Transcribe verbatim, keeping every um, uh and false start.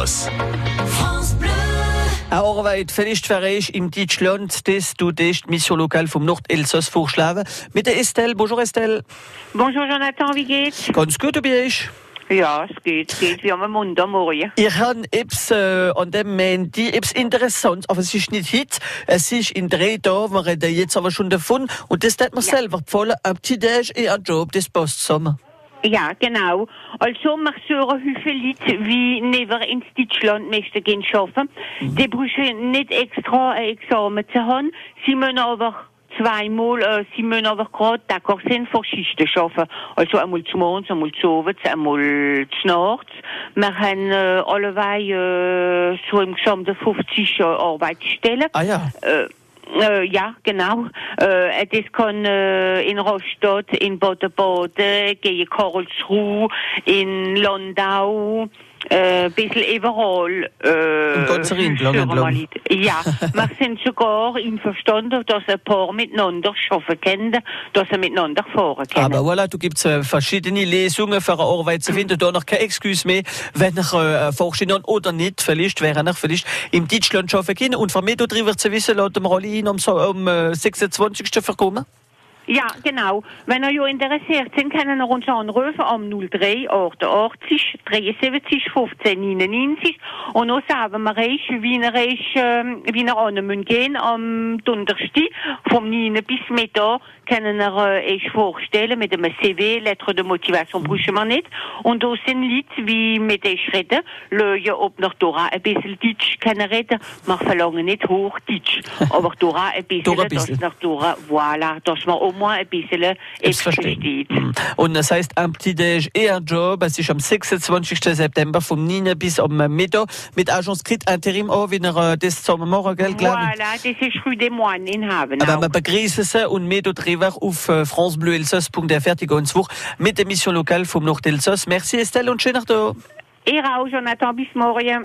Elsass. Eine Arbeit vielleicht verreich im Deutschland, das du die Mission locale vom Nordelsass vorschlagen. Mit der Estelle. Bonjour Estelle. Bonjour Jonathan, wie geht's? Ganz gut, du bist? Ja, es geht, es geht. Wir haben einen Muntermorgen. Ihr habt etwas äh, an dem Montag, etwas interessant, aber es ist nicht Hit. Es ist in drei Tagen, wir reden jetzt aber schon davon. Und das hat man ja selber gefallen. Ein Petit-Déj und ein Job, das passt zusammen. Ja, genau. Also, wir suchen viele Leute, wie never ins Deutschland möchten gehen arbeiten. Mhm. Die brauchen nicht extra ein Examen zu haben. Sie müssen aber zweimal, äh, sie müssen aber gerade d'accord sein, für Schichten arbeiten. Also einmal zum Morgens, einmal zu Abend, einmal zu Nachts. Wir haben äh, allebei äh, so im gesamten fünfzig äh, Arbeitsstellen. Ah ja. Äh, Äh, ja, genau. Äh, das kann äh, in Rostock, in Baden-Baden, gegen Karlsruhe, in Landau, äh, ein bisschen überall. Äh, Im ganzen Rind, lang entlang. Ja, wir sind sogar einverstanden, dass ein paar miteinander arbeiten können, dass sie miteinander fahren können. Aber voilà, du gibst äh, verschiedene Lesungen für eine Arbeit zu finden. Da noch keine Excuse mehr, wenn ihr äh, vorstehen oder nicht. Vielleicht wäre ihr vielleicht im Deutschland arbeiten können. Und von mir darüber zu wissen, lassen wir alle hin um, so, um äh, sechsundzwanzigsten verkommen. Ja, genau. Wenn ihr interessiert sind, können ihr uns anrufen am null drei achtundachtzig dreiundsiebzig fünfzehn neunundneunzig und dann sagen wir euch, wie ihr euch, äh, wie ihr an müsst gehen am Donnerstag vom neun bis Mittag können wir äh, euch vorstellen mit einem C V, Lettre de Motivation brauchen wir nicht. Und da sind Leute, wie mit euch reden, schauen, ob noch Dora ein bisschen Deutsch können reden. Wir verlangen nicht Hochdeutsch, aber Dora ein bisschen, Dora ein bisschen. dass nach Dora, voilà, dass wir auch mal ein bisschen etwas versteht. Und das heisst, ein Petit-Déj et un Job, es ist am sechsundzwanzigsten September vom neun bis am Mittag mit Agence Crit Interim auch, wie er das zusammen machen, gell? Voilà, das ist Rue des Moines in Haven. Aber wir begrüßen sie und mehr darüber auf france bleu elsass punkt f r die ganze Woche mit der Mission lokale vom Nordelsass. Merci Estelle und schönen Tag. Ihr auch, Jonathan, bis morgen.